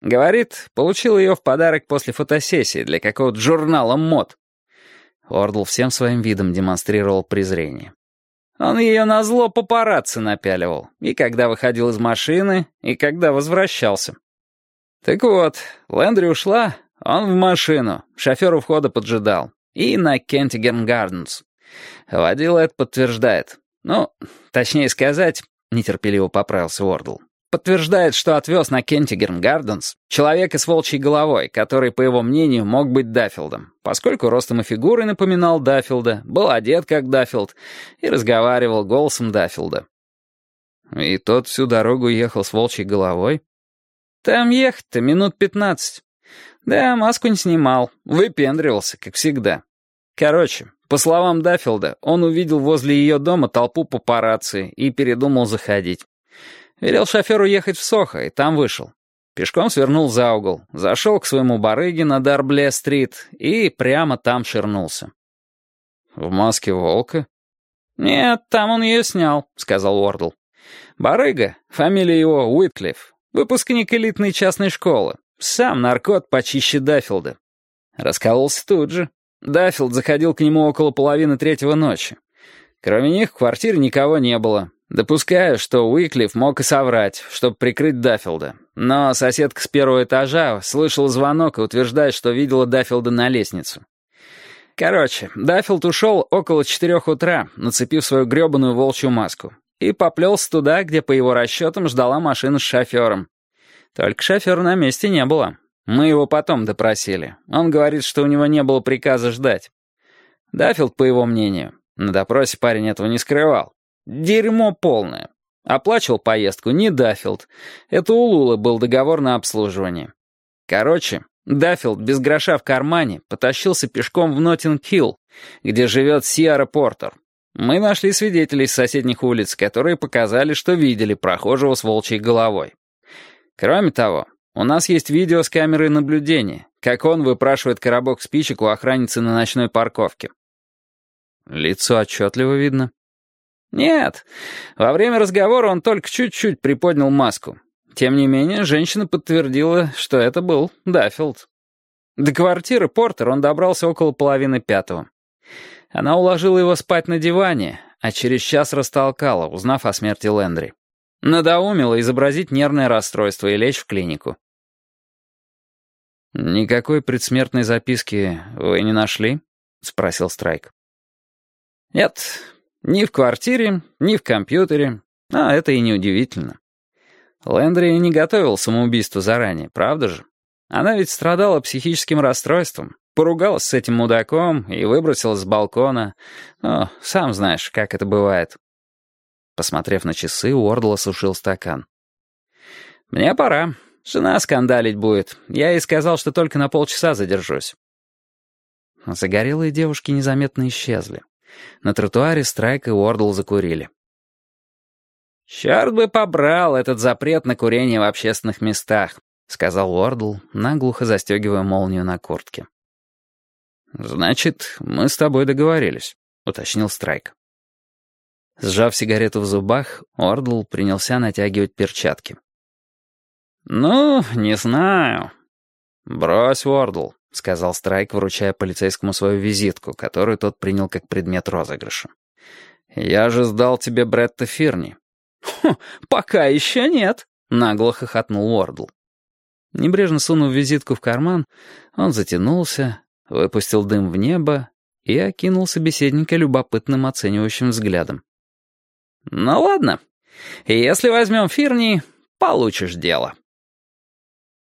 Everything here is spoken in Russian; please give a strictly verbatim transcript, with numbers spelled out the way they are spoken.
Говорит, получил ее в подарок после фотосессии для какого-то журнала мод. Уордл всем своим видом демонстрировал презрение. Он ее назло папарацци напяливал, и когда выходил из машины, и когда возвращался. Так вот, Лэндри ушла, он в машину, шофер у входа поджидал, и на Кентигерн Гарденс. Водила это подтверждает. Ну, точнее сказать, нетерпеливо поправился Уордл. Подтверждает, что отвез на Кентигерн Гарденс человека с волчьей головой, который, по его мнению, мог быть Даффилдом, поскольку ростом и фигурой напоминал Даффилда, был одет как Даффилд и разговаривал голосом Даффилда. И тот всю дорогу ехал с волчьей головой? Там ехать-то минут пятнадцать. Да, маску не снимал, выпендривался, как всегда. Короче, по словам Даффилда, он увидел возле ее дома толпу папарацци и передумал заходить. Велел шоферу ехать в Сохо, и там вышел. Пешком свернул за угол, зашел к своему барыге на Дарбле-стрит и прямо там ширнулся. «В маске волка?» «Нет, там он ее снял», — сказал Уордл. «Барыга, фамилия его Уитклифф, выпускник элитной частной школы, сам наркот почище Даффилда. Раскололся тут же. Даффилд заходил к нему около половины третьего ночи. Кроме них в квартире никого не было. Допускаю, что Уитклифф мог и соврать, чтобы прикрыть Даффилда. Но соседка с первого этажа слышала звонок и утверждает, что видела Даффилда на лестницу. Короче, Даффилд ушел около четырех утра, нацепив свою гребаную волчью маску, и поплелся туда, где, по его расчетам, ждала машина с шофером. Только шофера на месте не было. Мы его потом допросили. Он говорит, что у него не было приказа ждать. Даффилд, по его мнению, на допросе парень этого не скрывал. Дерьмо полное. Оплачивал поездку не Даффилд. Это у Лулы был договор на обслуживание. Короче, Даффилд без гроша в кармане потащился пешком в Ноттинг-Хилл, где живет Сиара Портер. Мы нашли свидетелей с соседних улиц, которые показали, что видели прохожего с волчьей головой. Кроме того, у нас есть видео с камерой наблюдения, как он выпрашивает коробок спичек у охранницы на ночной парковке. Лицо отчетливо видно. Нет, во время разговора он только чуть-чуть приподнял маску. Тем не менее, женщина подтвердила, что это был Даффилд. До квартиры Портер он добрался около половины пятого. Она уложила его спать на диване, а через час растолкала, узнав о смерти Лэндри. Надоумила изобразить нервное расстройство и лечь в клинику. «Никакой предсмертной записки вы не нашли?» — спросил Страйк. «Нет, ни в квартире, ни в компьютере, а это и не удивительно. Лэндри не готовил самоубийство заранее, правда же? Она ведь страдала психическим расстройством, поругалась с этим мудаком и выбросилась с балкона. Ну, сам знаешь, как это бывает». Посмотрев на часы, Уордл осушил стакан. «Мне пора. Жена скандалить будет. Я ей сказал, что только на полчаса задержусь». Загорелые девушки незаметно исчезли. На тротуаре Страйк и Уордл закурили. «Черт бы побрал этот запрет на курение в общественных местах», — сказал Уордл, наглухо застегивая молнию на куртке. «Значит, мы с тобой договорились», — уточнил Страйк. Сжав сигарету в зубах, Уордл принялся натягивать перчатки. «Ну, не знаю». «Брось, Уордл», — сказал Страйк, вручая полицейскому свою визитку, которую тот принял как предмет розыгрыша. «Я же сдал тебе Бретта Фирни». «Хм, пока еще нет», — нагло хохотнул Уордл. Небрежно сунув визитку в карман, он затянулся, выпустил дым в небо и окинул собеседника любопытным оценивающим взглядом. «Ну ладно, если возьмем Фирни, получишь дело».